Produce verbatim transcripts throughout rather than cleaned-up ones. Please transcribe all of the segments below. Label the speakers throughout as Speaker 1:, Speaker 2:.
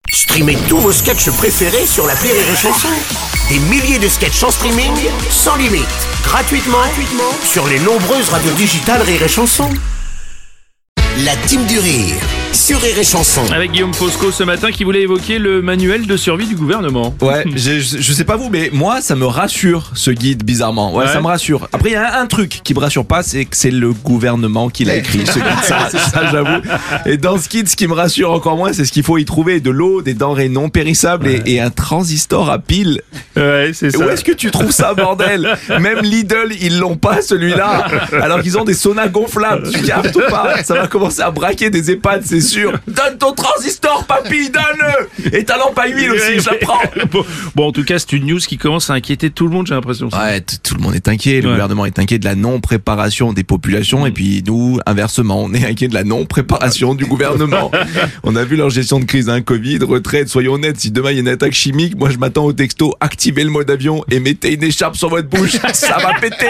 Speaker 1: Streamez tous vos sketchs préférés sur l'appli Rire et Chanson. Des milliers de sketchs en streaming, sans limite, gratuitement, gratuitement sur les nombreuses radios digitales Rire et Chanson. La team du rire sur Rire et Chanson.
Speaker 2: Avec Guillaume Fosco ce matin qui voulait évoquer le manuel de survie du gouvernement.
Speaker 3: Ouais, je, je sais pas vous, mais moi ça me rassure ce guide bizarrement. Ouais, ouais. Ça me rassure. Après il y a un, un truc qui me rassure pas, c'est que c'est le gouvernement qui l'a écrit ce guide. Ça, ça j'avoue. Et dans ce guide, ce qui me rassure encore moins, c'est ce qu'il faut y trouver de l'eau, des denrées non périssables ouais. et, et un transistor à pile.
Speaker 2: Ouais, c'est ça.
Speaker 3: Où est-ce que tu trouves ça, bordel? Même Lidl, ils l'ont pas celui-là. Alors qu'ils ont des saunas gonflables. Tu captes ou pas? Ça va commencer à braquer des EHPAD, c'est sûr. Donne ton transistor, papy, donne-le. Et ta lampe à huile aussi, je la prends.
Speaker 2: Bon, bon, en tout cas, c'est une news qui commence à inquiéter tout le monde, j'ai l'impression.
Speaker 3: Ouais, tout le monde est inquiet. Le ouais. gouvernement est inquiet de la non-préparation des populations. Et puis nous, inversement, on est inquiet de la non-préparation du gouvernement. On a vu leur gestion de crise, hein, Covid, retraite. Soyons honnêtes, si demain il y a une attaque chimique, moi je m'attends au texto, activez le mode avion et mettez une écharpe sur votre bouche. Ça va péter.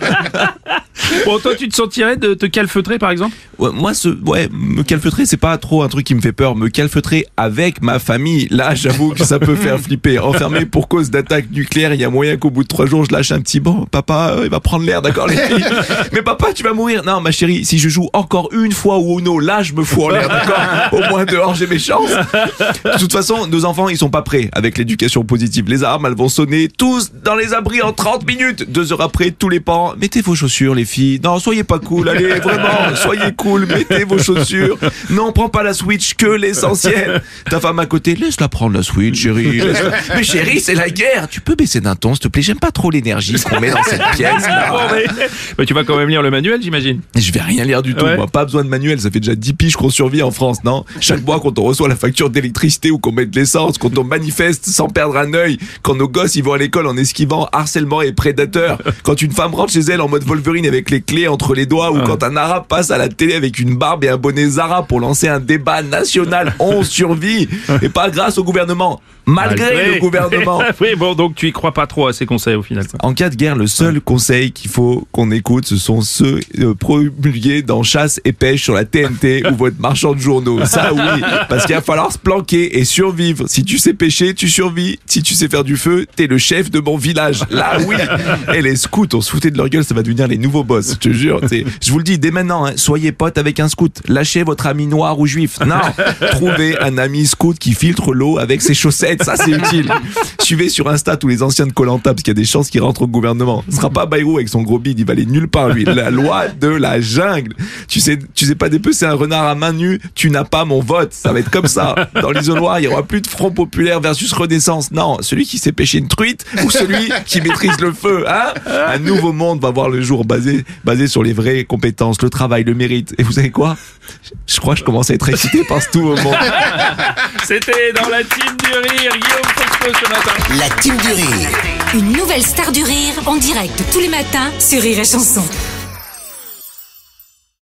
Speaker 2: Bon, toi, tu te sentirais de te calfeutrer, par exemple?
Speaker 3: Ouais, moi, ce, ouais, me calfeutrer, c'est pas trop un truc qui me fait peur. Me calfeutrer avec ma famille, là, j'avoue que ça peut faire flipper. Enfermé pour cause d'attaque nucléaire, il y a moyen qu'au bout de trois jours, je lâche un petit bon. Papa, euh, il va prendre l'air, d'accord, les filles? Mais papa, tu vas mourir. Non, ma chérie, si je joue encore une fois au Uno, là, je me fous en l'air, d'accord? Au moins dehors, j'ai mes chances. De toute façon, nos enfants, ils sont pas prêts avec l'éducation positive. Les armes, elles vont sonner tous dans les abris en trente minutes. Deux heures après, tous les parents, mettez vos chaussures, les filles. Non, soyez pas cool, allez, vraiment, soyez cool, mettez vos chaussures. Non, prends pas la Switch, que l'essentiel. Ta femme à côté, laisse-la prendre la Switch, chérie. Laisse-la. Mais chérie, c'est la guerre. Tu peux baisser d'un ton, s'il te plaît. J'aime pas trop l'énergie qu'on met dans cette pièce.
Speaker 2: Bon, mais... mais tu vas quand même lire le manuel, j'imagine.
Speaker 3: Je vais rien lire du tout. Ouais. Moi, pas besoin de manuel. Ça fait déjà dix piges qu'on survit en France, non? Chaque mois, quand on reçoit la facture d'électricité ou qu'on met de l'essence, quand on manifeste sans perdre un œil, quand nos gosses ils vont à l'école en esquivant harcèlement et prédateurs, quand une femme rentre chez elle en mode Wolverine avec les clés entre les doigts, ou ah. quand un arabe passe à la télé avec une barbe et un bonnet Zara pour lancer un débat national, on survit. Et pas grâce au gouvernement, malgré, malgré. le gouvernement.
Speaker 2: Oui, bon, donc tu y crois pas trop à ces conseils au final.
Speaker 3: En cas de guerre, le seul conseil qu'il faut qu'on écoute, ce sont ceux euh, promulgués dans Chasse et Pêche sur la T N T ou votre marchand de journaux. Ça oui, parce qu'il va falloir se planquer et survivre. Si tu sais pêcher, tu survis. Si tu sais faire du feu, t'es le chef de mon village. Là oui. Et les scouts, on se foutait de leur gueule, ça va devenir les nouveaux boss. Je te jure. T'sais. Je vous le dis dès maintenant, hein, soyez potes avec un scout. Lâchez votre ami noir ou juif. Non, trouvez un ami scout qui filtre l'eau avec ses chaussettes. Ça c'est utile. Suivez sur Insta tous les anciens de Koh-Lanta parce qu'il y a des chances qu'ils rentrent au gouvernement. Ce sera pas Bayrou avec son gros bide, il va aller nulle part lui. La loi de la jungle. Tu sais, tu sais pas dépecer un renard à main nue, tu n'as pas mon vote. Ça va être comme ça. Dans l'isoloir, il y aura plus de Front Populaire versus Renaissance. Non, celui qui sait pêcher une truite ou celui qui maîtrise le feu, hein? Un nouveau monde va voir le jour basé, basé sur les vraies compétences, le travail, le mérite. Et vous savez quoi? Je crois que je commence à être excité par ce tout au monde.
Speaker 2: C'était dans la team du rire, Guillaume Fosco ce matin.
Speaker 1: La team du rire.
Speaker 4: Une nouvelle star du rire en direct tous les matins sur Rire et Chanson.